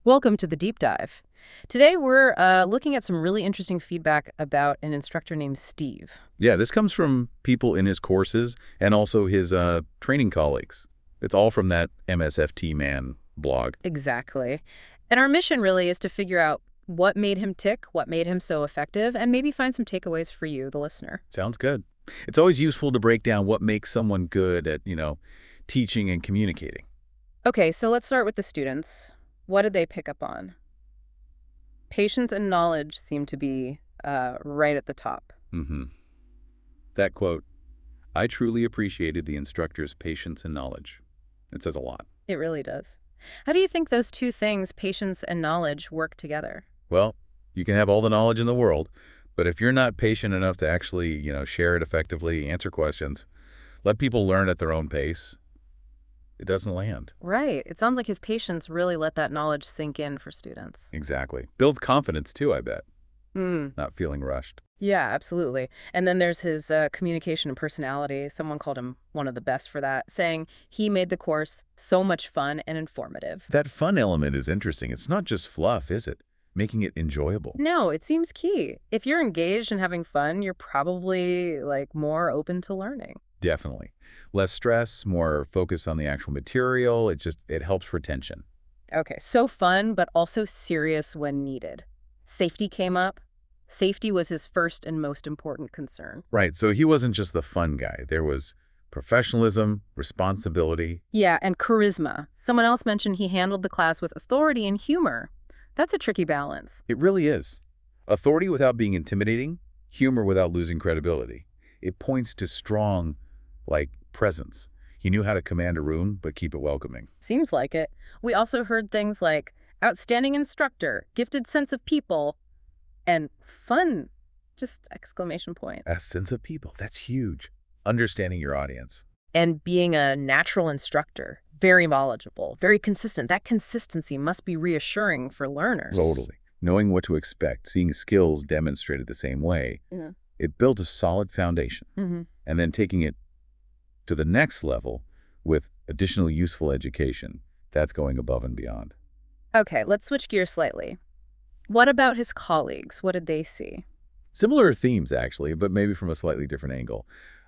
Welcome to the deep dive. Today we're looking at some really interesting feedback about an instructor named Steve. Yeah, this comes from people in his courses and also his training colleagues. It's all from that MSFT Man blog. Exactly. And our mission really is to figure out what made him tick, what made him so effective, and maybe find some takeaways for you, the listener. Sounds good. It's always useful to break down what makes someone good at, teaching and communicating. Okay, so let's start with the students. What did they pick up on? Patience and knowledge seem to be right at the top. Mm-hmm. That quote, I truly appreciated the instructor's patience and knowledge. It says a lot. It really does. How do you think those two things, patience and knowledge, work together? Well, you can have all the knowledge in the world, but if you're not patient enough to actually, share it effectively, answer questions, let people learn at their own pace, it doesn't land. Right. It sounds like his patience really let that knowledge sink in for students. Exactly. Builds confidence too, I bet. Hmm. Not feeling rushed. Yeah, absolutely. And then there's his communication and personality. Someone called him one of the best for that, saying he made the course so much fun and informative. That fun element is interesting. It's not just fluff, is it? Making it enjoyable. No, it seems key. If you're engaged and having fun, you're probably more open to learning. Definitely. Less stress, more focus on the actual material. It helps retention. Okay, so fun, but also serious when needed. Safety came up. Safety was his first and most important concern. Right. So he wasn't just the fun guy. There was professionalism, responsibility. Yeah, and charisma. Someone else mentioned he handled the class with authority and humor. That's a tricky balance. It really is. Authority without being intimidating, humor without losing credibility. It points to strong, presence. He knew how to command a room, but keep it welcoming. Seems like it. We also heard things like outstanding instructor, gifted sense of people, and fun. Just exclamation point. A sense of people. That's huge. Understanding your audience. And being a natural instructor, very knowledgeable, very consistent. That consistency must be reassuring for learners. Totally. Knowing what to expect, seeing skills demonstrated the same way, Yeah. it built a solid foundation. Mm-hmm. And then taking it to the next level with additional useful education, that's going above and beyond. Okay, let's switch gears slightly. What about his colleagues? What did they see? Similar themes, actually, but maybe from a slightly different angle.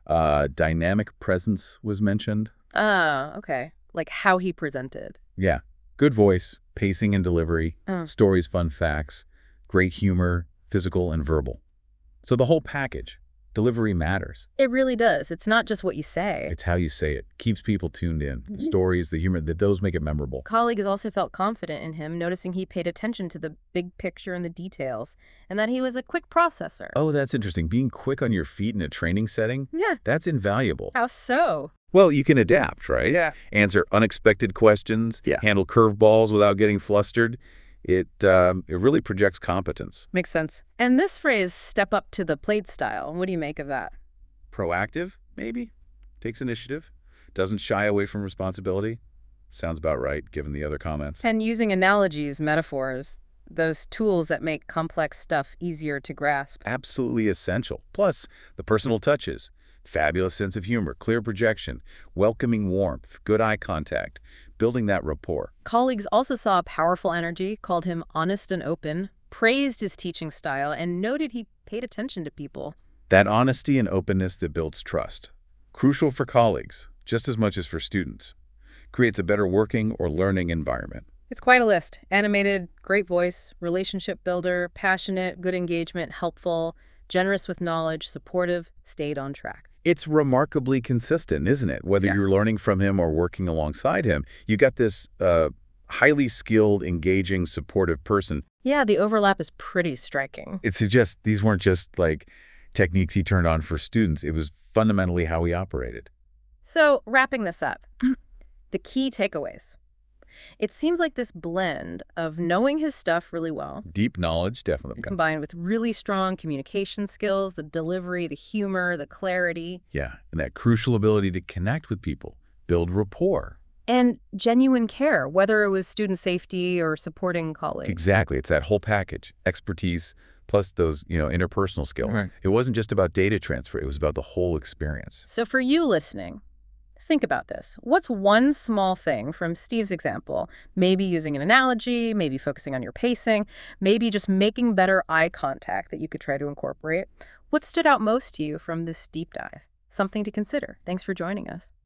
Dynamic presence was mentioned. Ah, okay. Like how he presented. Yeah. Good voice, pacing and delivery, Oh. stories, fun facts, great humor, physical and verbal. So the whole package. Delivery matters. It really does. It's not just what you say. It's how you say it. Keeps people tuned in. The stories, the humor, those make it memorable. Colleagues also felt confident in him, noticing he paid attention to the big picture and the details, and that he was a quick processor. Oh, that's interesting. Being quick on your feet in a training setting, Yeah. that's invaluable. How so? Well, you can adapt, right? Yeah. Answer unexpected questions, handle curveballs without getting flustered. It really projects competence. Makes sense. And this phrase, step up to the plate style, what do you make of that? Proactive, maybe? Takes initiative. Doesn't shy away from responsibility. Sounds about right, given the other comments. And using analogies, metaphors, those tools that make complex stuff easier to grasp. Absolutely essential. Plus, the personal touches. Fabulous sense of humor, clear projection, welcoming warmth, good eye contact, building that rapport. Colleagues also saw a powerful energy, called him honest and open, praised his teaching style, and noted he paid attention to people. That honesty and openness that builds trust. Crucial for colleagues, just as much as for students. Creates a better working or learning environment. It's quite a list. Animated, great voice, relationship builder, passionate, good engagement, helpful, generous with knowledge, supportive, stayed on track. It's remarkably consistent, isn't it? Whether Yeah. you're learning from him or working alongside him, you got this highly skilled, engaging, supportive person. Yeah, the overlap is pretty striking. It suggests these weren't just techniques he turned on for students. It was fundamentally how he operated. So, wrapping this up, the key takeaways. It seems like this blend of knowing his stuff really well, Deep knowledge, definitely. combined with really strong communication skills, the delivery, the humor, the clarity, Yeah, and that crucial ability to connect with people, build rapport. and genuine care, whether it was student safety or supporting colleagues. Exactly. It's that whole package. Expertise plus those, interpersonal skills. Right. It wasn't just about data transfer. It was about the whole experience. So for you listening, Think about this. What's one small thing from Steve's example, maybe using an analogy, maybe focusing on your pacing, maybe just making better eye contact that you could try to incorporate? What stood out most to you from this deep dive? Something to consider. Thanks for joining us.